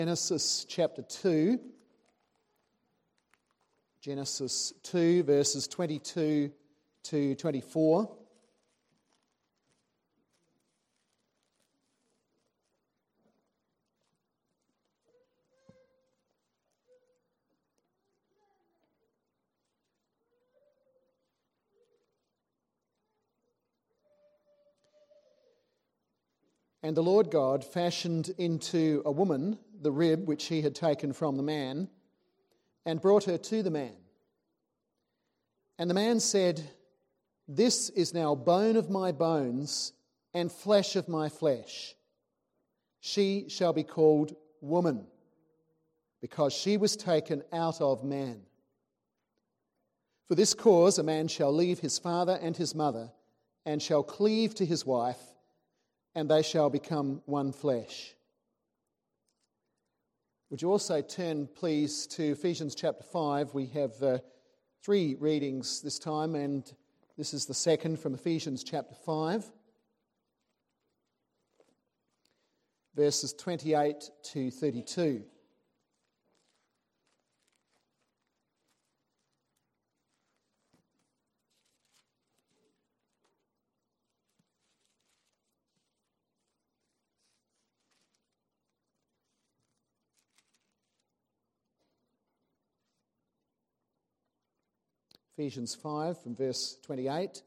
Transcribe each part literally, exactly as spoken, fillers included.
Genesis chapter two, Genesis two verses twenty-two to twenty-four. And the Lord God fashioned into a woman the rib which he had taken from the man, and brought her to the man. And the man said, "This is now bone of my bones and flesh of my flesh. She shall be called woman, because she was taken out of man. For this cause a man shall leave his father and his mother, and shall cleave to his wife, and they shall become one flesh." Would you also turn, please, to Ephesians chapter five? We have uh, three readings this time, and this is the second from Ephesians chapter five, verses twenty-eight to thirty-two. Ephesians five from verse twenty-eight.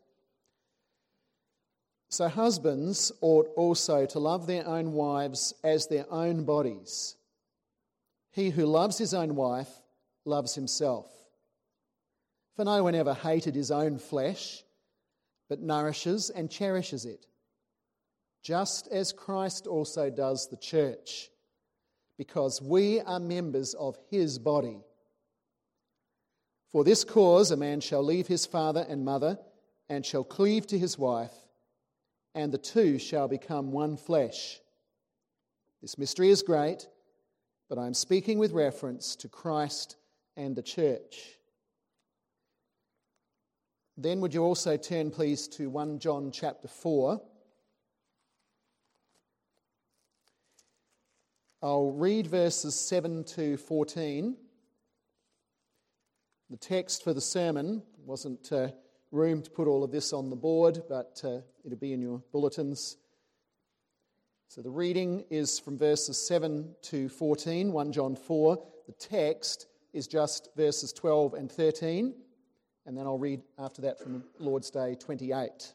"So husbands ought also to love their own wives as their own bodies. He who loves his own wife loves himself. For no one ever hated his own flesh, but nourishes and cherishes it, just as Christ also does the church, because we are members of his body. For this cause a man shall leave his father and mother, and shall cleave to his wife, and the two shall become one flesh. This mystery is great, but I am speaking with reference to Christ and the church." Then would you also turn, please, to First John chapter four. I'll read verses seven to fourteen. The text for the sermon wasn't uh, room to put all of this on the board, but uh, it'll be in your bulletins. So the reading is from verses seven to fourteen, First John four. The text is just verses twelve and thirteen, and then I'll read after that from Lord's Day twenty-eight.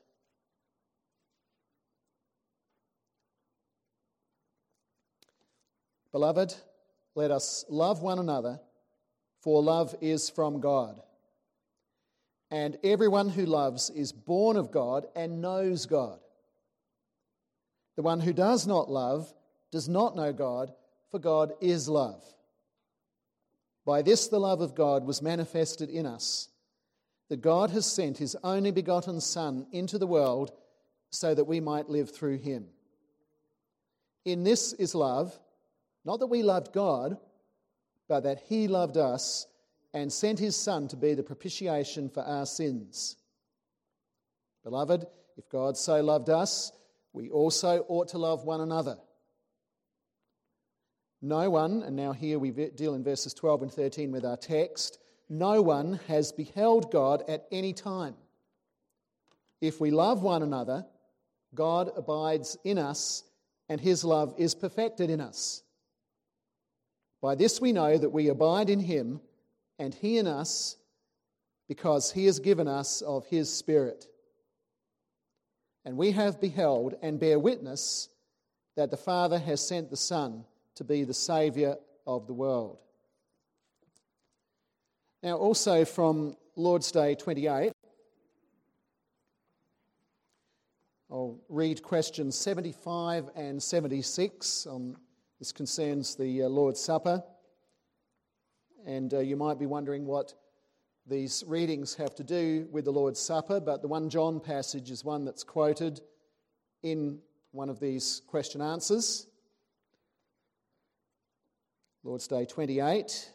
"Beloved, let us love one another, for love is from God. And everyone who loves is born of God and knows God. The one who does not love does not know God, for God is love. By this the love of God was manifested in us, that God has sent his only begotten Son into the world so that we might live through him. In this is love, not that we loved God, but that he loved us and sent his Son to be the propitiation for our sins. Beloved, if God so loved us, we also ought to love one another. No one," and now here we deal in verses twelve and thirteen with our text, "no one has beheld God at any time. If we love one another, God abides in us, and his love is perfected in us. By this we know that we abide in him, and he in us, because he has given us of his Spirit. And we have beheld and bear witness that the Father has sent the Son to be the Saviour of the world." Now also from Lord's Day twenty-eight, I'll read questions seventy-five and seventy-six on This concerns the uh, Lord's Supper, and uh, you might be wondering what these readings have to do with the Lord's Supper, but the First John passage is one that's quoted in one of these question answers. Lord's Day twenty-eight,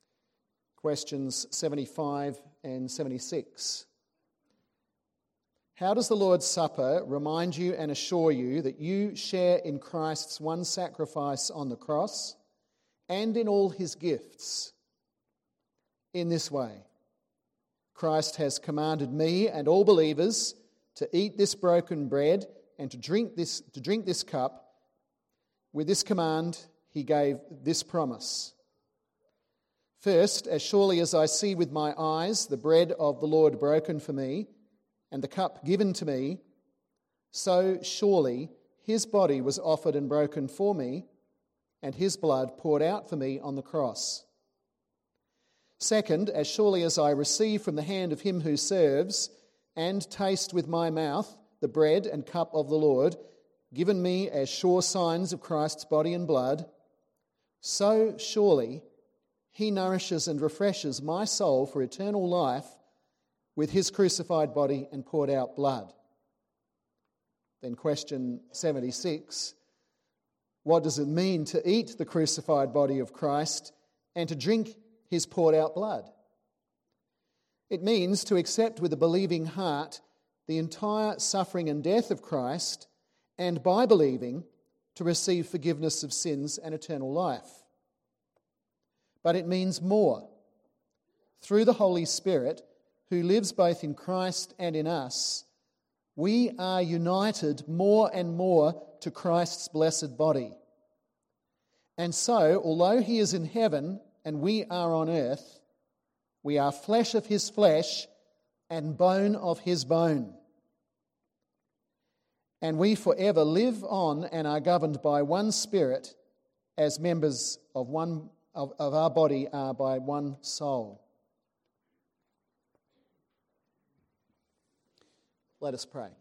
questions seventy-five and seventy-six. How does the Lord's Supper remind you and assure you that you share in Christ's one sacrifice on the cross and in all his gifts? In this way, Christ has commanded me and all believers to eat this broken bread and to drink this, to drink this cup. With this command, he gave this promise. First, as surely as I see with my eyes the bread of the Lord broken for me and the cup given to me, so surely his body was offered and broken for me and his blood poured out for me on the cross. Second, as surely as I receive from the hand of him who serves and taste with my mouth the bread and cup of the Lord, given me as sure signs of Christ's body and blood, so surely he nourishes and refreshes my soul for eternal life with his crucified body and poured out blood. Then question seventy-six, what does it mean to eat the crucified body of Christ and to drink his poured out blood? It means to accept with a believing heart the entire suffering and death of Christ, and by believing, to receive forgiveness of sins and eternal life. But it means more. Through the Holy Spirit, who lives both in Christ and in us, we are united more and more to Christ's blessed body. And so, although he is in heaven and we are on earth, we are flesh of his flesh and bone of his bone. And we forever live on and are governed by one Spirit, as members of one of, of our body are by one soul. Let us pray.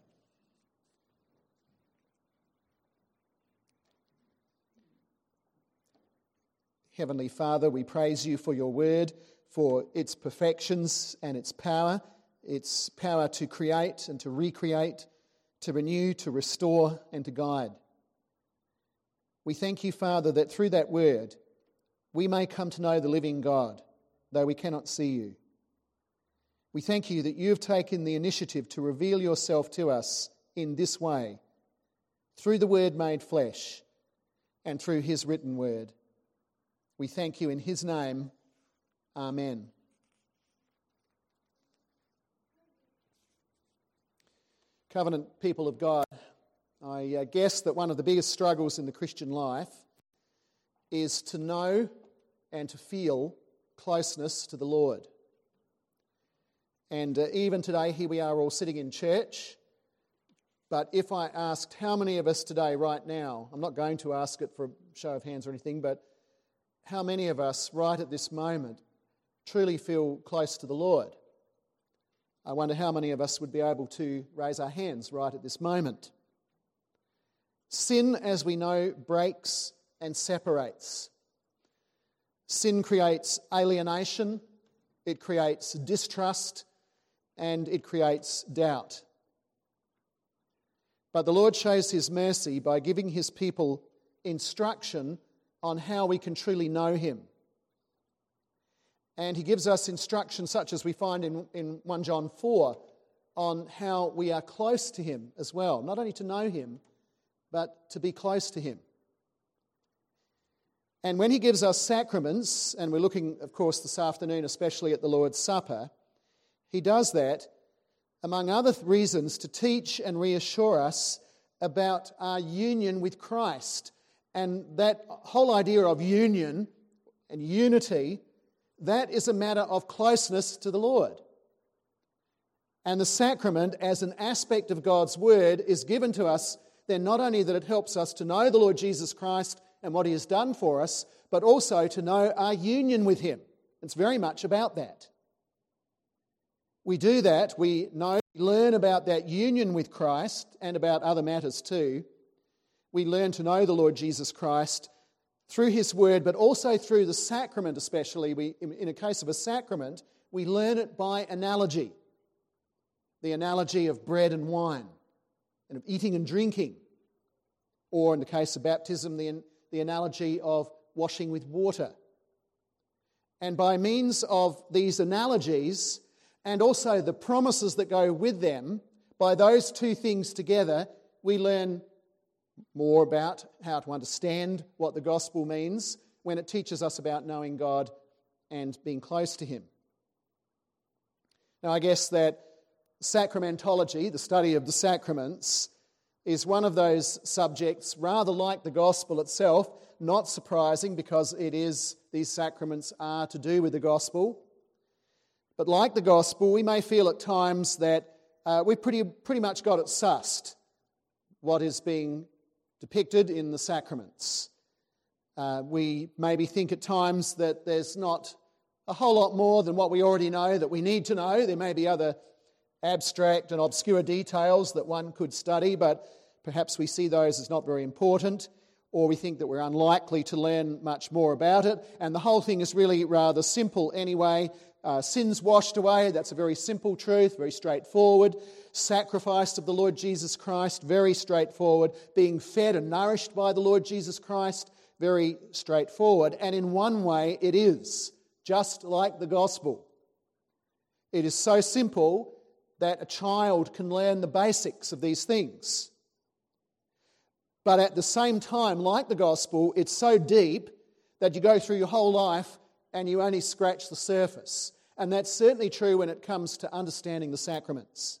Heavenly Father, we praise you for your word, for its perfections and its power, its power to create and to recreate, to renew, to restore, and to guide. We thank you, Father, that through that word we may come to know the living God, though we cannot see you. We thank you that you have taken the initiative to reveal yourself to us in this way, through the Word made flesh and through his written word. We thank you in his name. Amen. Covenant people of God, I uh, guess that one of the biggest struggles in the Christian life is to know and to feel closeness to the Lord. And uh, even today, here we are all sitting in church. But if I asked how many of us today, right now, I'm not going to ask it for a show of hands or anything, but how many of us right at this moment truly feel close to the Lord? I wonder how many of us would be able to raise our hands right at this moment. Sin, as we know, breaks and separates. Sin creates alienation, it creates distrust, and it creates doubt. But the Lord shows his mercy by giving his people instruction on how we can truly know him. And he gives us instruction such as we find in, in First John four on how we are close to him as well. Not only to know him, but to be close to him. And when he gives us sacraments, and we're looking, of course, this afternoon especially at the Lord's Supper, he does that, among other reasons, to teach and reassure us about our union with Christ. And that whole idea of union and unity, that is a matter of closeness to the Lord. And the sacrament, as an aspect of God's word, is given to us then not only that it helps us to know the Lord Jesus Christ and what he has done for us, but also to know our union with him. It's very much about that. We do that, we know, learn about that union with Christ and about other matters too. We learn to know the Lord Jesus Christ through his word, but also through the sacrament especially. We, in a case of a sacrament, we learn it by analogy. The analogy of bread and wine, and of eating and drinking. Or in the case of baptism, the, the analogy of washing with water. And by means of these analogies, and also the promises that go with them, by those two things together, we learn more about how to understand what the gospel means when it teaches us about knowing God and being close to Him. Now, I guess that sacramentology, the study of the sacraments, is one of those subjects, rather like the gospel itself, not surprising because it is, these sacraments are to do with the gospel. But like the gospel, we may feel at times that uh, we've pretty, pretty much got it sussed, what is being depicted in the sacraments. Uh, we maybe think at times that there's not a whole lot more than what we already know that we need to know. There may be other abstract and obscure details that one could study, but perhaps we see those as not very important, or we think that we're unlikely to learn much more about it, and the whole thing is really rather simple anyway. Uh, sins washed away, that's a very simple truth, very straightforward. Sacrifice of the Lord Jesus Christ, very straightforward. Being fed and nourished by the Lord Jesus Christ, very straightforward. And in one way it is, just like the gospel. It is so simple that a child can learn the basics of these things. But at the same time, like the gospel, it's so deep that you go through your whole life and you only scratch the surface. And that's certainly true when it comes to understanding the sacraments.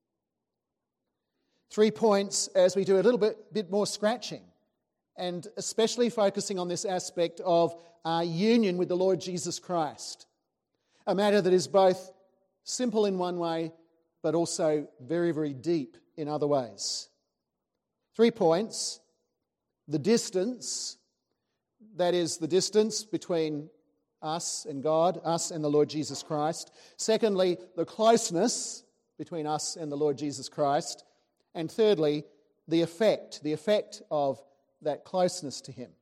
Three points as we do a little bit, bit more scratching, and especially focusing on this aspect of our union with the Lord Jesus Christ. A matter that is both simple in one way, but also very, very deep in other ways. Three points. The distance, that is the distance between us and God, us and the Lord Jesus Christ. Secondly, the closeness between us and the Lord Jesus Christ. And thirdly, the effect, the effect of that closeness to Him.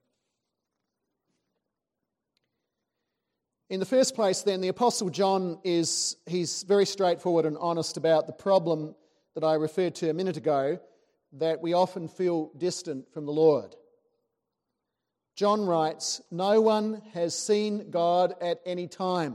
In the first place then, the Apostle John is, he's very straightforward and honest about the problem that I referred to a minute ago, that we often feel distant from the Lord. John writes, "No one has seen God at any time."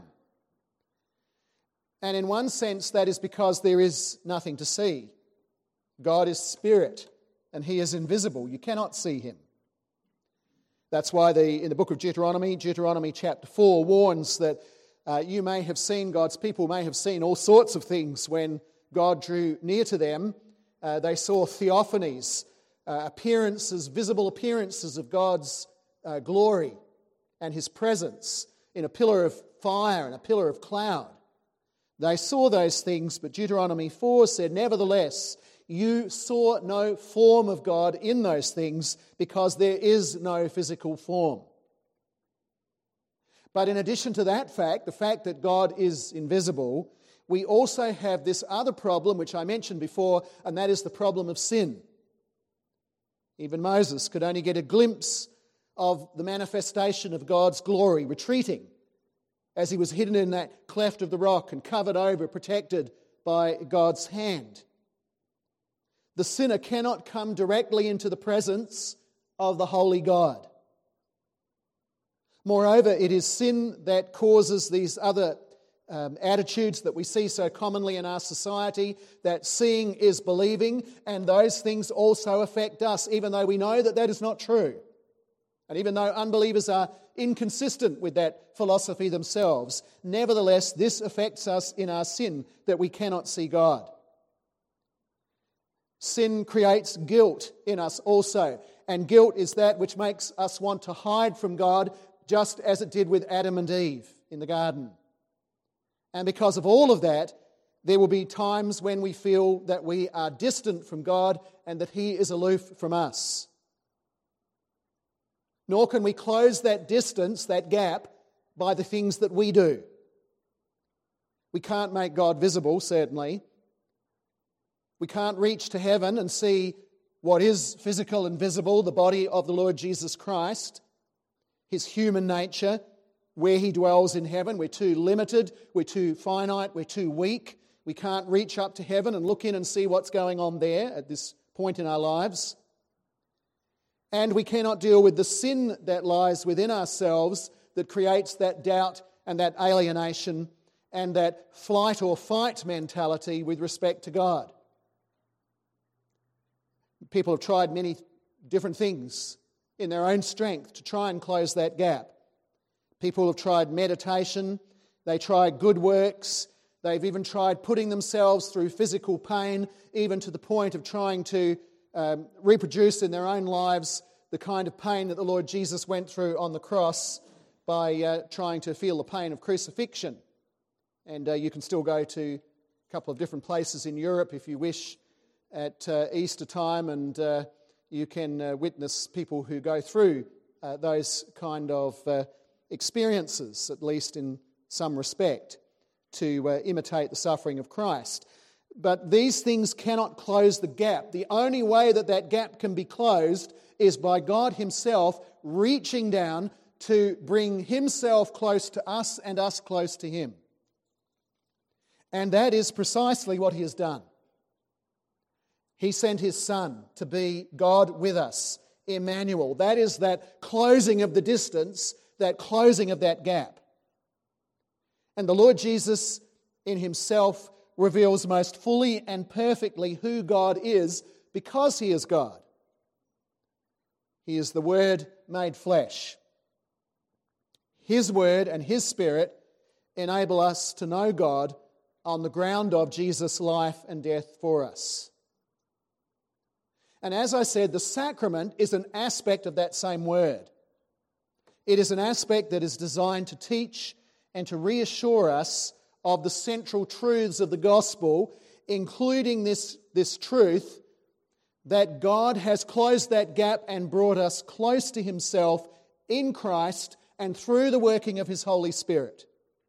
And in one sense, that is because there is nothing to see. God is spirit, and He is invisible. You cannot see Him. That's why the, in the book of Deuteronomy, Deuteronomy chapter four warns that uh, you may have seen, God's people may have seen all sorts of things when God drew near to them. Uh, they saw theophanies, uh, appearances, visible appearances of God's uh, glory and His presence in a pillar of fire and a pillar of cloud. They saw those things, but Deuteronomy four said, "Nevertheless, you saw no form of God in those things because there is no physical form." But in addition to that fact, the fact that God is invisible, we also have this other problem which I mentioned before, and that is the problem of sin. Even Moses could only get a glimpse of the manifestation of God's glory retreating as he was hidden in that cleft of the rock and covered over, protected by God's hand. The sinner cannot come directly into the presence of the holy God. Moreover, it is sin that causes these other um, attitudes that we see so commonly in our society, that seeing is believing, and those things also affect us, even though we know that that is not true. And even though unbelievers are inconsistent with that philosophy themselves, nevertheless, this affects us in our sin, that we cannot see God. Sin creates guilt in us also, and guilt is that which makes us want to hide from God, just as it did with Adam and Eve in the garden. And because of all of that, there will be times when we feel that we are distant from God and that He is aloof from us. Nor can we close that distance, that gap, by the things that we do. We can't make God visible, certainly. We can't reach to heaven and see what is physical and visible, the body of the Lord Jesus Christ, His human nature, where He dwells in heaven. We're too limited, we're too finite, we're too weak. We can't reach up to heaven and look in and see what's going on there at this point in our lives. And we cannot deal with the sin that lies within ourselves that creates that doubt and that alienation and that flight or fight mentality with respect to God. People have tried many different things in their own strength to try and close that gap. People have tried meditation, they tried good works, they've even tried putting themselves through physical pain, even to the point of trying to um, reproduce in their own lives the kind of pain that the Lord Jesus went through on the cross by uh, trying to feel the pain of crucifixion. And uh, you can still go to a couple of different places in Europe if you wish at uh, Easter time, and uh, you can uh, witness people who go through uh, those kind of uh, experiences, at least in some respect, to uh, imitate the suffering of Christ. But these things cannot close the gap. The only way that that gap can be closed is by God Himself reaching down to bring Himself close to us and us close to Him. And that is precisely what He has done. He sent His Son to be God with us, Emmanuel. That is that closing of the distance, that closing of that gap. And the Lord Jesus in Himself reveals most fully and perfectly who God is because He is God. He is the Word made flesh. His Word and His Spirit enable us to know God on the ground of Jesus' life and death for us. And as I said, the sacrament is an aspect of that same Word. It is an aspect that is designed to teach and to reassure us of the central truths of the gospel, including this, this truth that God has closed that gap and brought us close to Himself in Christ and through the working of His Holy Spirit.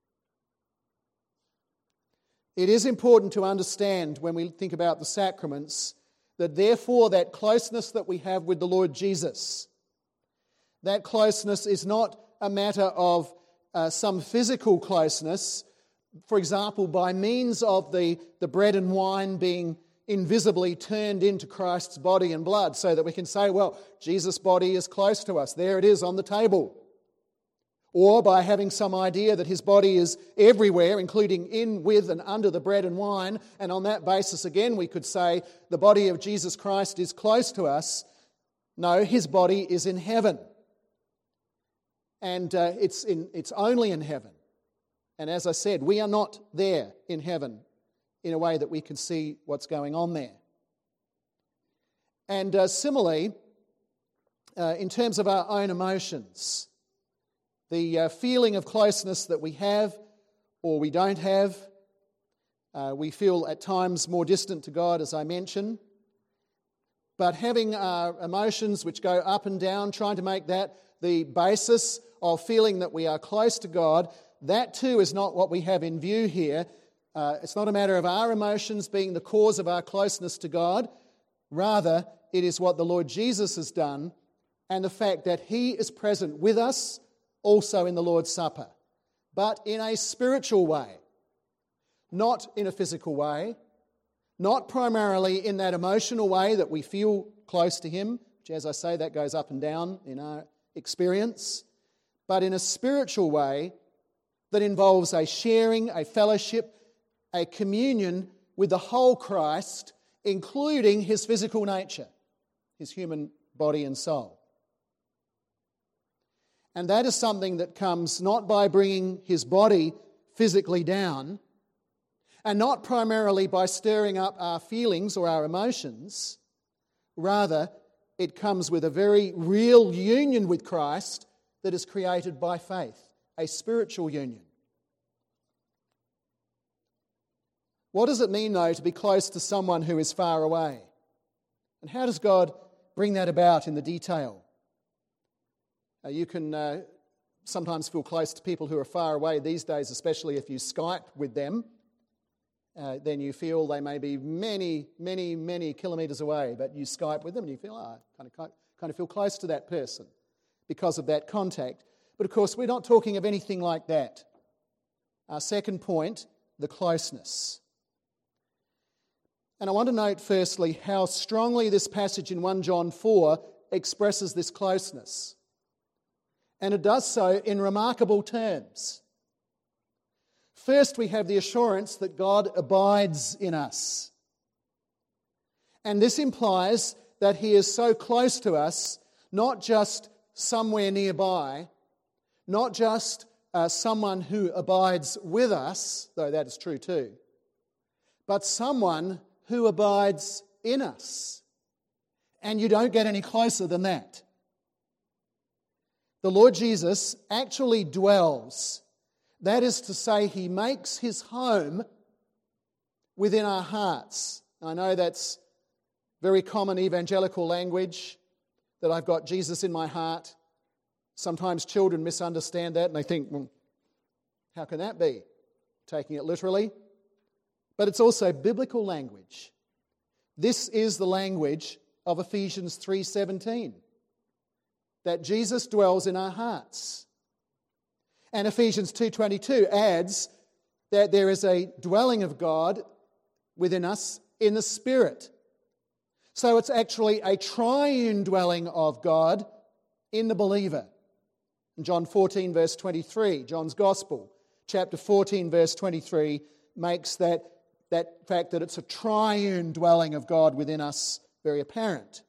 It is important to understand when we think about the sacraments that therefore that closeness that we have with the Lord Jesus, that closeness is not a matter of uh, some physical closeness, for example, by means of the, the bread and wine being invisibly turned into Christ's body and blood, so that we can say, well, Jesus' body is close to us. There it is on the table. Or by having some idea that His body is everywhere, including in, with, and under the bread and wine, and on that basis, again, we could say the body of Jesus Christ is close to us. No, His body is in heaven. And uh, it's, in, it's only in heaven. And as I said, we are not there in heaven in a way that we can see what's going on there. And uh, similarly, uh, in terms of our own emotions, the uh, feeling of closeness that we have or we don't have, uh, we feel at times more distant to God, as I mentioned. But having our emotions which go up and down, trying to make that the basis of feeling that we are close to God, that too is not what we have in view here. Uh, it's not a matter of our emotions being the cause of our closeness to God. Rather, it is what the Lord Jesus has done and the fact that He is present with us also in the Lord's Supper, but in a spiritual way, not in a physical way, not primarily in that emotional way that we feel close to Him, which, as I say, that goes up and down in our experience, but in a spiritual way that involves a sharing, a fellowship, a communion with the whole Christ, including His physical nature, His human body and soul. And that is something that comes not by bringing His body physically down, and not primarily by stirring up our feelings or our emotions. Rather, it comes with a very real union with Christ that is created by faith, a spiritual union. What does it mean, though, to be close to someone who is far away? And how does God bring that about in the detail? Uh, you can uh, sometimes feel close to people who are far away these days, especially if you Skype with them. Uh, then you feel they may be many, many, many kilometres away, but you Skype with them and you feel, oh, I kind of, kind of feel close to that person because of that contact. But of course, we're not talking of anything like that. Our second point, the closeness. And I want to note firstly how strongly this passage in First John four expresses this closeness. And it does so in remarkable terms. First, we have the assurance that God abides in us. And this implies that he is so close to us, not just somewhere nearby, not just uh, someone who abides with us, though that is true too, but someone who abides in us. And you don't get any closer than that. The Lord Jesus actually dwells. That is to say, he makes his home within our hearts. I know that's very common evangelical language, that I've got Jesus in my heart. Sometimes children misunderstand that and they think, well, how can that be? Taking it literally. But it's also biblical language. This is the language of Ephesians three seventeen, that Jesus dwells in our hearts. And Ephesians two twenty-two adds that there is a dwelling of God within us in the Spirit. So it's actually a triune dwelling of God in the believer. In John fourteen verse twenty-three, John's Gospel, chapter fourteen verse twenty-three, makes that, that fact that it's a triune dwelling of God within us very apparent.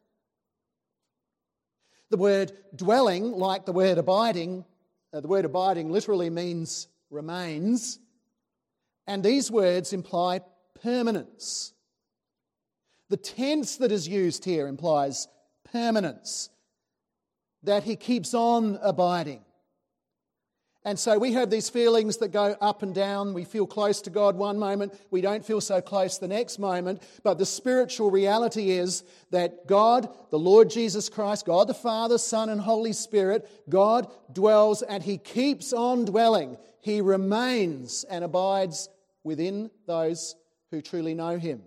The word dwelling, like the word abiding, uh, the word abiding literally means remains, and these words imply permanence. The tense that is used here implies permanence, that he keeps on abiding. And so we have these feelings that go up and down. We feel close to God one moment, we don't feel so close the next moment. But the spiritual reality is that God, the Lord Jesus Christ, God the Father, Son and Holy Spirit, God dwells and he keeps on dwelling. He remains and abides within those who truly know him.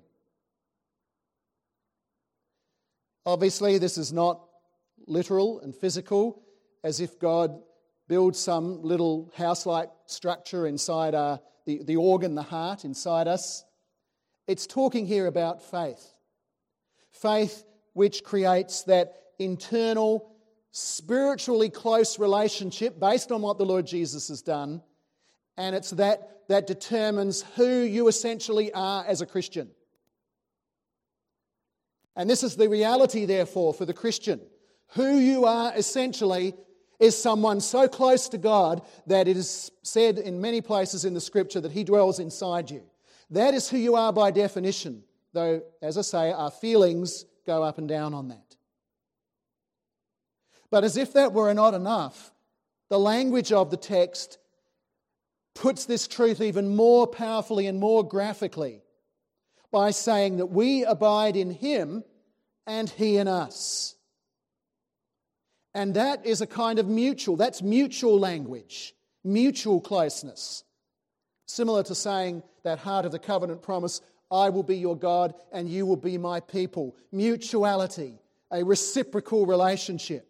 Obviously, this is not literal and physical, as if God builds some little house-like structure inside our, the, the organ, the heart, inside us. It's talking here about faith. Faith which creates that internal, spiritually close relationship based on what the Lord Jesus has done, and it's that that determines who you essentially are as a Christian. And this is the reality, therefore, for the Christian. Who you are essentially is someone so close to God that it is said in many places in the Scripture that he dwells inside you. That is who you are by definition, though, as I say, our feelings go up and down on that. But as if that were not enough, the language of the text puts this truth even more powerfully and more graphically by saying that we abide in him and he in us. And that is a kind of mutual, that's mutual language, mutual closeness. Similar to saying that heart of the covenant promise, I will be your God and you will be my people. Mutuality, a reciprocal relationship.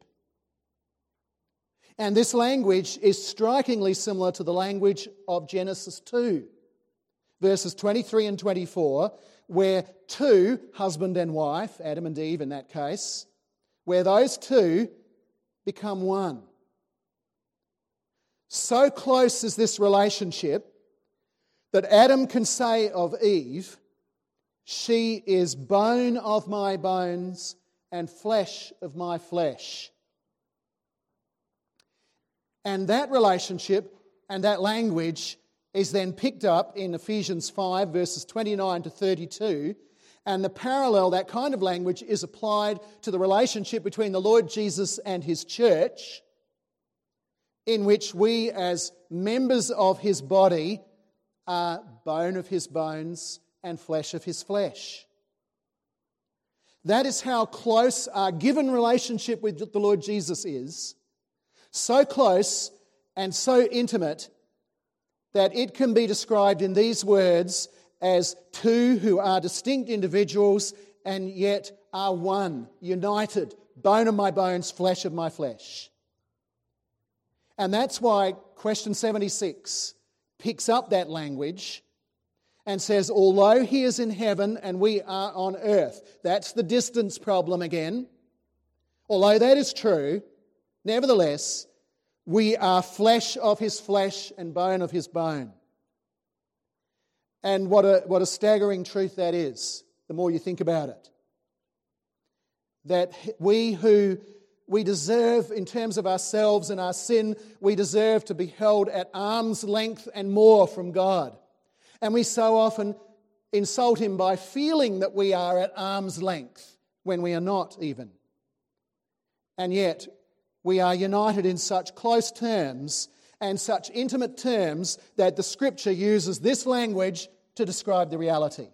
And this language is strikingly similar to the language of Genesis two, verses twenty-three and twenty-four, where two, husband and wife, Adam and Eve in that case, where those two become one. So close is this relationship that Adam can say of Eve, she is bone of my bones and flesh of my flesh. And that relationship and that language is then picked up in Ephesians five, verses twenty-nine to thirty-two. And the parallel, that kind of language, is applied to the relationship between the Lord Jesus and his church, in which we as members of his body are bone of his bones and flesh of his flesh. That is how close our given relationship with the Lord Jesus is. So close and so intimate that it can be described in these words as two who are distinct individuals and yet are one, united, bone of my bones, flesh of my flesh. And that's why question seventy-six picks up that language and says, although he is in heaven and we are on earth, that's the distance problem again. Although that is true, nevertheless, we are flesh of his flesh and bone of his bone. And what a, what a staggering truth that is, the more you think about it. that we who we deserve, in terms of ourselves and our sin, we deserve to be held at arm's length and more from God. And we so often insult him by feeling that we are at arm's length when we are not even. And yet, we are united in such close terms and such intimate terms that the Scripture uses this language to describe the reality.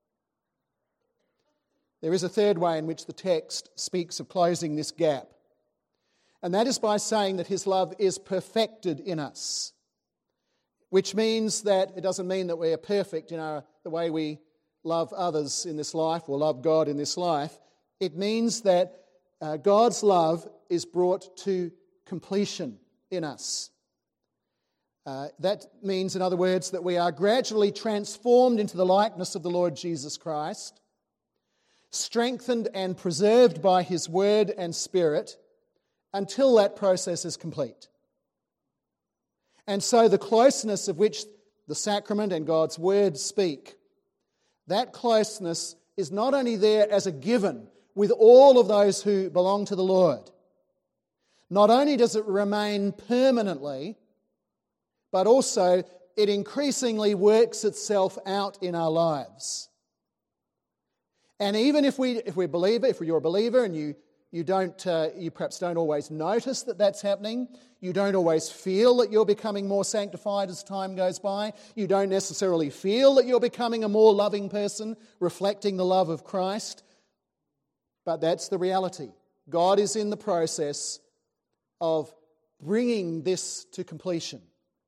There is a third way in which the text speaks of closing this gap, and that is by saying that his love is perfected in us, which means that it doesn't mean that we are perfect in our, the way we love others in this life or love God in this life. It means that uh, God's love is brought to completion in us. Uh, that means, in other words, that we are gradually transformed into the likeness of the Lord Jesus Christ, strengthened and preserved by his word and spirit until that process is complete. And so the closeness of which the sacrament and God's word speak, that closeness is not only there as a given with all of those who belong to the Lord. Not only does it remain permanently, but also it increasingly works itself out in our lives. And even if we if we're a believer, if you're a believer and you you don't uh, you perhaps don't always notice that that's happening, you don't always feel that you're becoming more sanctified as time goes by, you don't necessarily feel that you're becoming a more loving person, reflecting the love of Christ, but that's the reality. God is in the process of bringing this to completion.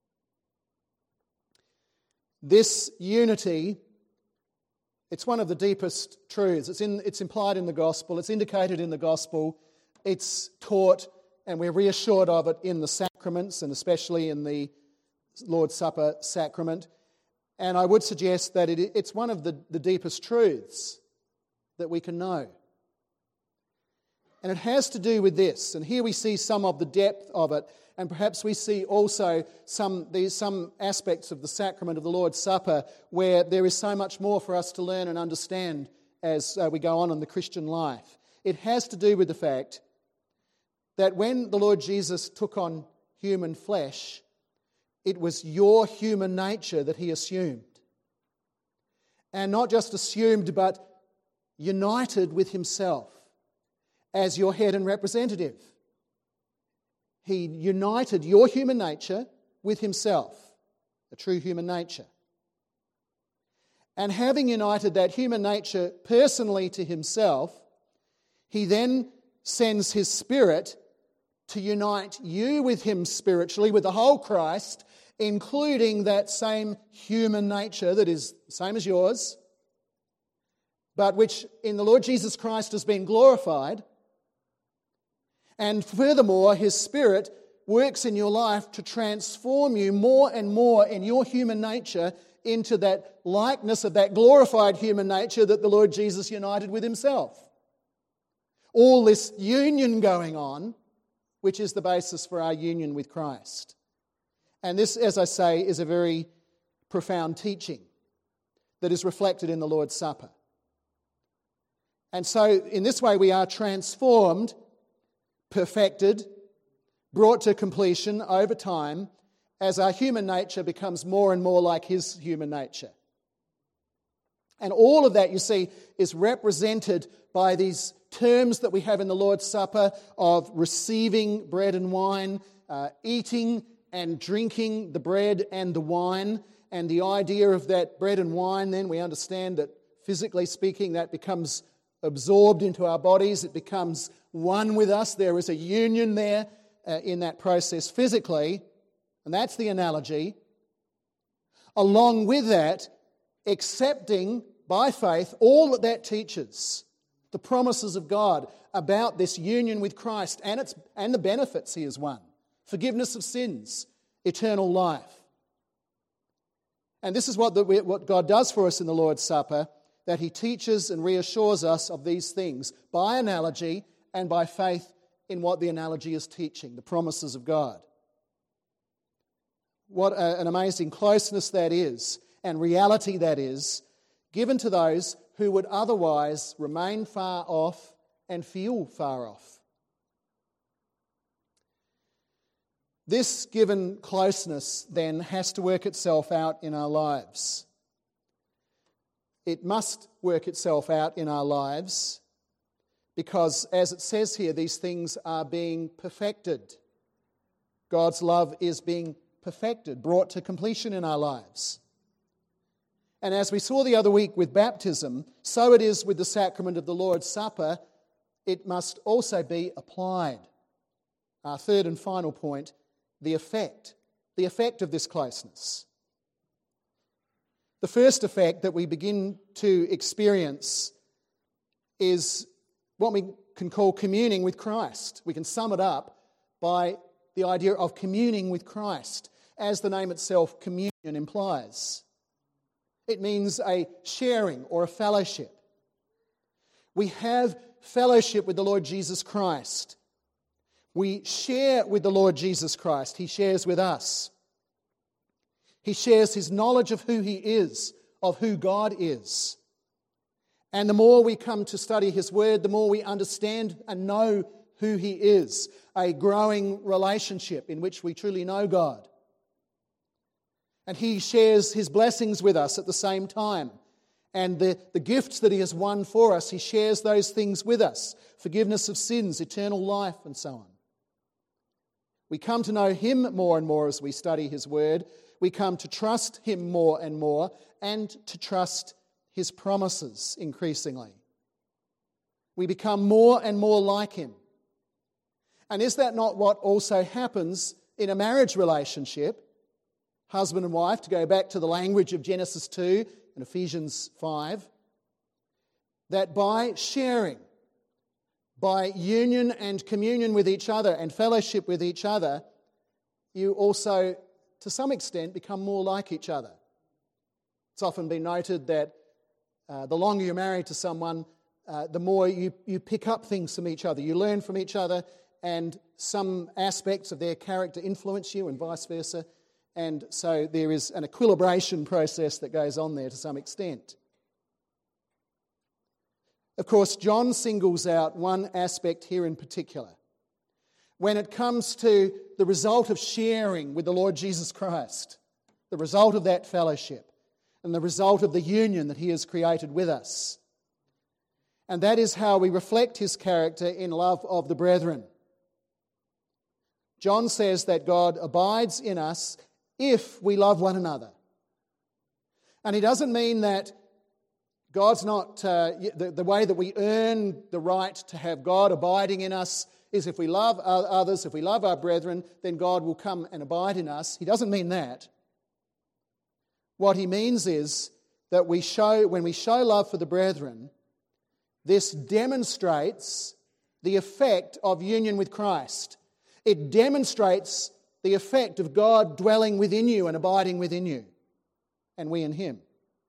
This unity, it's one of the deepest truths. It's in, it's implied in the gospel. It's indicated in the gospel. It's taught, and we're reassured of it in the sacraments, and especially in the Lord's Supper sacrament. And I would suggest that it, it's one of the, the deepest truths that we can know. And it has to do with this. And here we see some of the depth of it. And perhaps we see also some these some aspects of the sacrament of the Lord's Supper where there is so much more for us to learn and understand as uh, we go on in the Christian life. It has to do with the fact that when the Lord Jesus took on human flesh, it was your human nature that he assumed. And not just assumed, but united with himself as your head and representative. He united your human nature with himself, a true human nature. And having united that human nature personally to himself, he then sends his Spirit to unite you with him spiritually, with the whole Christ, including that same human nature that is the same as yours, but which in the Lord Jesus Christ has been glorified. And furthermore, his Spirit works in your life to transform you more and more in your human nature into that likeness of that glorified human nature that the Lord Jesus united with himself. All this union going on, which is the basis for our union with Christ. And this, as I say, is a very profound teaching that is reflected in the Lord's Supper. And so in this way we are transformed, perfected, brought to completion over time as our human nature becomes more and more like his human nature. And all of that, you see, is represented by these terms that we have in the Lord's Supper of receiving bread and wine, uh, eating and drinking the bread and the wine. And the idea of that bread and wine, then we understand that physically speaking, that becomes absorbed into our bodies. It becomes one with us. There is a union there uh, in that process physically, and that's the analogy. Along with that, accepting by faith all that that teaches, the promises of God about this union with Christ and its and the benefits he has won, forgiveness of sins, eternal life. And this is what the, what God does for us in the Lord's Supper, that he teaches and reassures us of these things by analogy and by faith in what the analogy is teaching, the promises of God. What a, an amazing closeness that is, and reality that is, given to those who would otherwise remain far off and feel far off. This given closeness then has to work itself out in our lives. It must work itself out in our lives because, as it says here, these things are being perfected. God's love is being perfected, brought to completion in our lives. And as we saw the other week with baptism, so it is with the sacrament of the Lord's Supper. It must also be applied. Our third and final point, the effect, the effect of this closeness. The first effect that we begin to experience is what we can call communing with Christ. We can sum it up by the idea of communing with Christ, as the name itself, communion, implies. It means a sharing or a fellowship. We have fellowship with the Lord Jesus Christ. We share with the Lord Jesus Christ. He shares with us. He shares his knowledge of who he is, of who God is. And the more we come to study his word, the more we understand and know who he is. A growing relationship in which we truly know God. And he shares his blessings with us at the same time. And the, the gifts that he has won for us, he shares those things with us. Forgiveness of sins, eternal life, and so on. We come to know him more and more as we study his word. We come to trust him more and more and to trust his promises increasingly. We become more and more like him. And is that not what also happens in a marriage relationship? Husband and wife, to go back to the language of Genesis two and Ephesians five, that by sharing, by union and communion with each other and fellowship with each other, you also, to some extent, become more like each other. It's often been noted that uh, the longer you're married to someone, uh, the more you, you pick up things from each other. You learn from each other, and some aspects of their character influence you and vice versa. And so there is an equilibration process that goes on there to some extent. Of course, John singles out one aspect here in particular. When it comes to the result of sharing with the Lord Jesus Christ, the result of that fellowship, and the result of the union that he has created with us. And that is how we reflect his character in love of the brethren. John says that God abides in us if we love one another. And he doesn't mean that God's not, uh, the, the way that we earn the right to have God abiding in us is if we love others, if we love our brethren, then God will come and abide in us. He doesn't mean that. What he means is that we show, when we show love for the brethren, this demonstrates the effect of union with Christ. It demonstrates the effect of God dwelling within you and abiding within you, and we in him.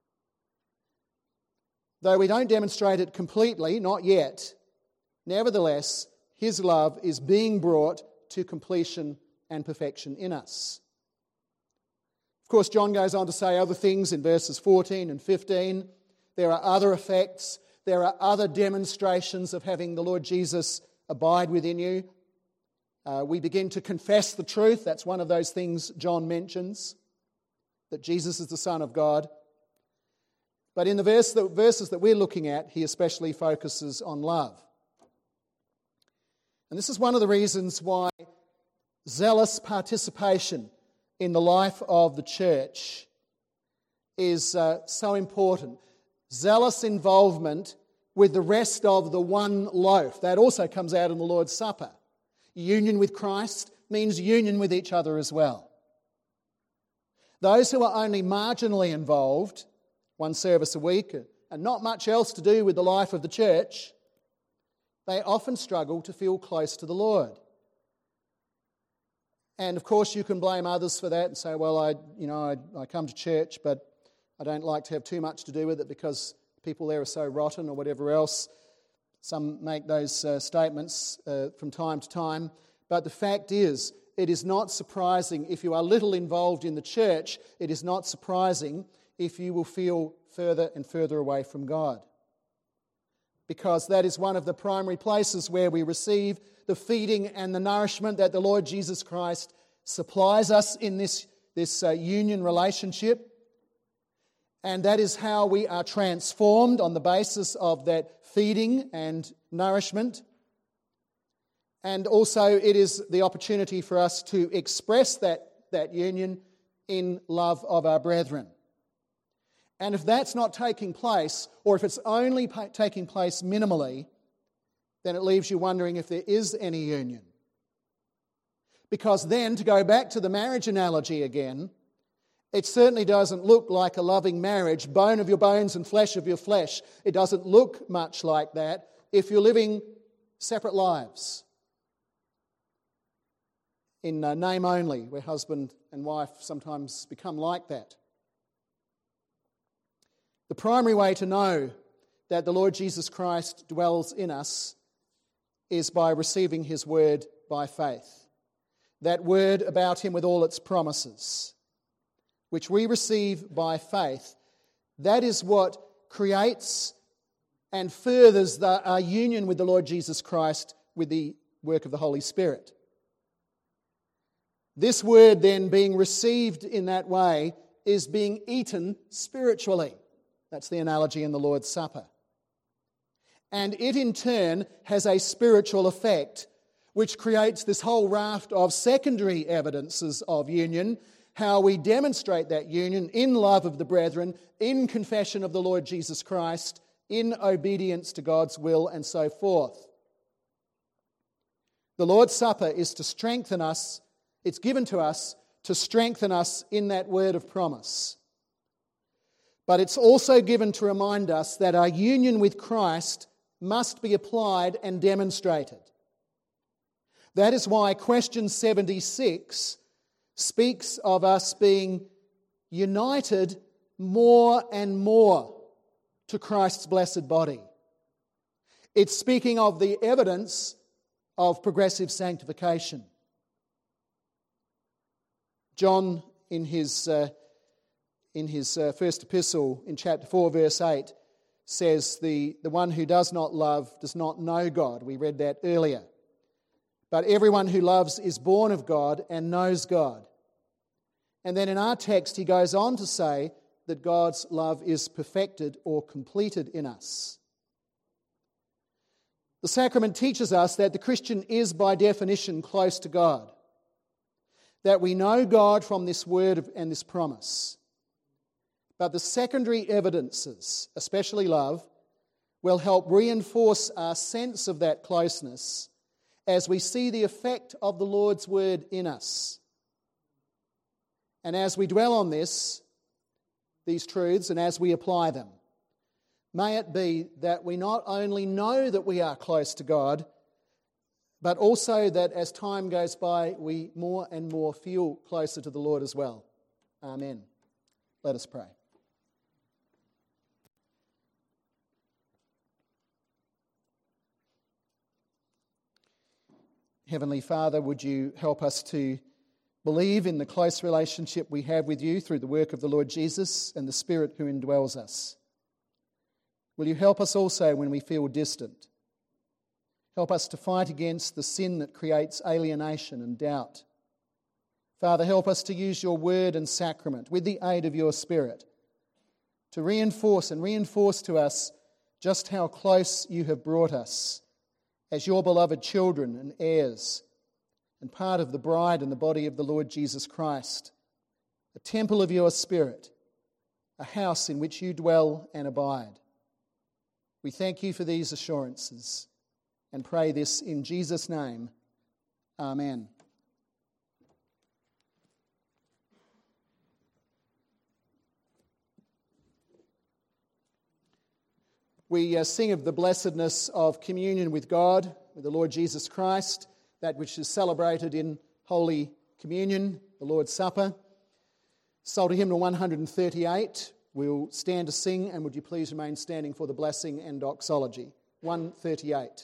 Though we don't demonstrate it completely, not yet, nevertheless, his love is being brought to completion and perfection in us. Of course, John goes on to say other things in verses fourteen and fifteen. There are other effects. There are other demonstrations of having the Lord Jesus abide within you. Uh, we begin to confess the truth. That's one of those things John mentions, that Jesus is the Son of God. But in the, verse, the verses that we're looking at, he especially focuses on love. And this is one of the reasons why zealous participation in the life of the church is uh, so important. Zealous involvement with the rest of the one loaf. That also comes out in the Lord's Supper. Union with Christ means union with each other as well. Those who are only marginally involved, one service a week, and not much else to do with the life of the church, they often struggle to feel close to the Lord. And of course you can blame others for that and say, well, I, you know, I, I come to church, but I don't like to have too much to do with it because people there are so rotten or whatever else. Some make those uh, statements uh, from time to time. But the fact is, it is not surprising if you are little involved in the church, it is not surprising if you will feel further and further away from God. because that is one of the primary places where we receive the feeding and the nourishment that the Lord Jesus Christ supplies us in this, this uh, union relationship. And that is how we are transformed on the basis of that feeding and nourishment. And also it is the opportunity for us to express that, that union in love of our brethren. And if that's not taking place, or if it's only pa- taking place minimally, then it leaves you wondering if there is any union. Because then, to go back to the marriage analogy again, it certainly doesn't look like a loving marriage, bone of your bones and flesh of your flesh. It doesn't look much like that if you're living separate lives. In uh, name only, where husband and wife sometimes become like that. The primary way to know that the Lord Jesus Christ dwells in us is by receiving his word by faith. That word about him with all its promises, which we receive by faith, that is what creates and furthers the, our union with the Lord Jesus Christ with the work of the Holy Spirit. This word then being received in that way is being eaten spiritually. That's the analogy in the Lord's Supper. And it in turn has a spiritual effect which creates this whole raft of secondary evidences of union, how we demonstrate that union in love of the brethren, in confession of the Lord Jesus Christ, in obedience to God's will, and so forth. The Lord's Supper is to strengthen us, it's given to us to strengthen us in that word of promise. But it's also given to remind us that our union with Christ must be applied and demonstrated. That is why question seventy-six speaks of us being united more and more to Christ's blessed body. It's speaking of the evidence of progressive sanctification. John, in his, uh, in his uh, first epistle, in chapter four, verse eight, says, the, the one who does not love does not know God. We read that earlier. But everyone who loves is born of God and knows God. And then in our text, he goes on to say that God's love is perfected or completed in us. The sacrament teaches us that the Christian is by definition close to God, that we know God from this word and this promise. But the secondary evidences, especially love, will help reinforce our sense of that closeness as we see the effect of the Lord's word in us. And as we dwell on this, these truths, and as we apply them, may it be that we not only know that we are close to God, but also that as time goes by, we more and more feel closer to the Lord as well. Amen. Let us pray. Heavenly Father, would you help us to believe in the close relationship we have with you through the work of the Lord Jesus and the Spirit who indwells us? Will you help us also when we feel distant? Help us to fight against the sin that creates alienation and doubt. Father, help us to use your word and sacrament with the aid of your Spirit to reinforce and reinforce to us just how close you have brought us as your beloved children and heirs, and part of the bride and the body of the Lord Jesus Christ, a temple of your Spirit, a house in which you dwell and abide. We thank you for these assurances and pray this in Jesus' name. Amen. We uh, sing of the blessedness of communion with God, with the Lord Jesus Christ, that which is celebrated in Holy Communion, the Lord's Supper. Psalter Hymnal one hundred thirty-eight. We'll stand to sing, and would you please remain standing for the blessing and doxology. one thirty-eight.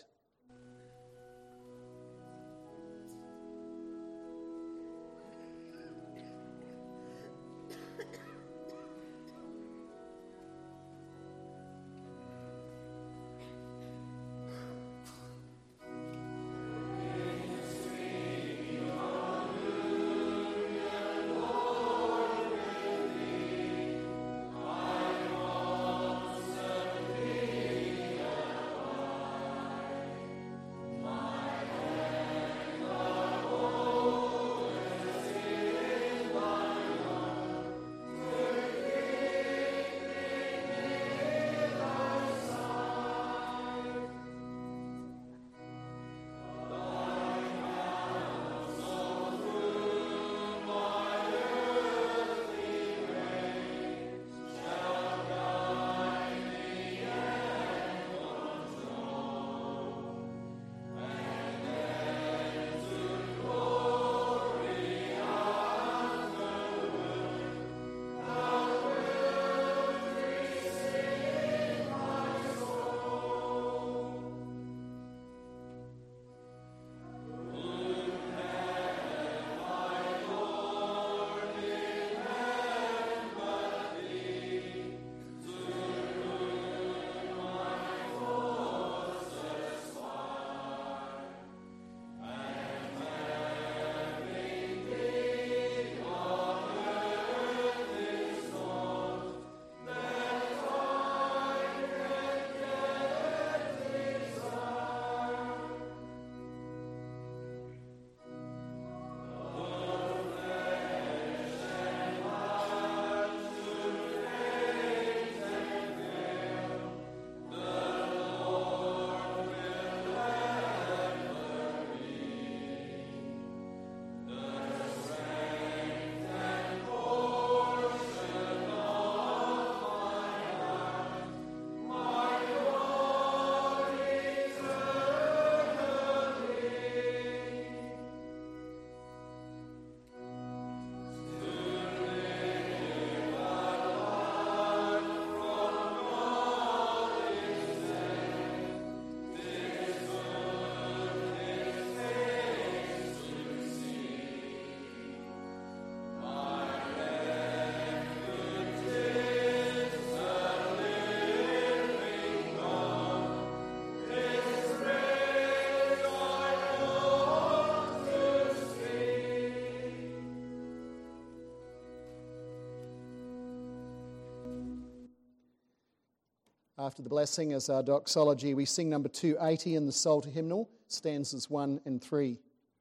After the blessing, as our doxology, we sing number two eighty in the Psalter hymnal, stanzas one and three.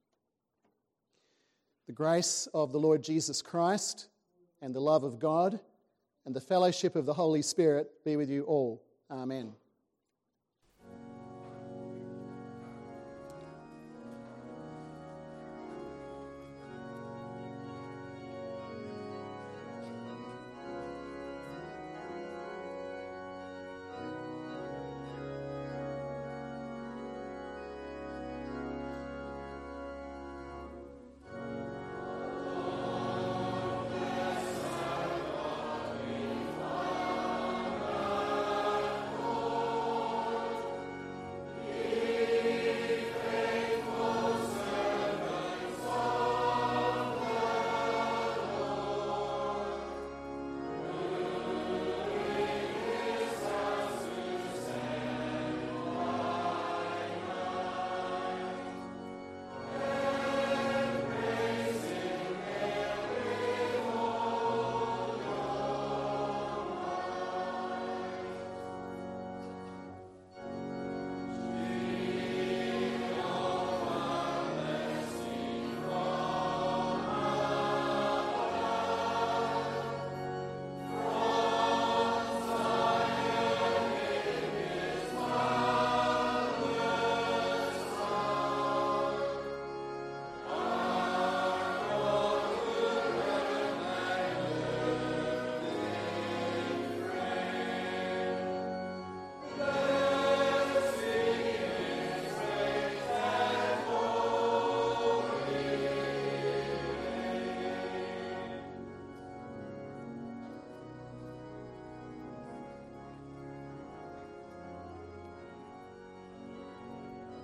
The grace of the Lord Jesus Christ and the love of God and the fellowship of the Holy Spirit be with you all. Amen.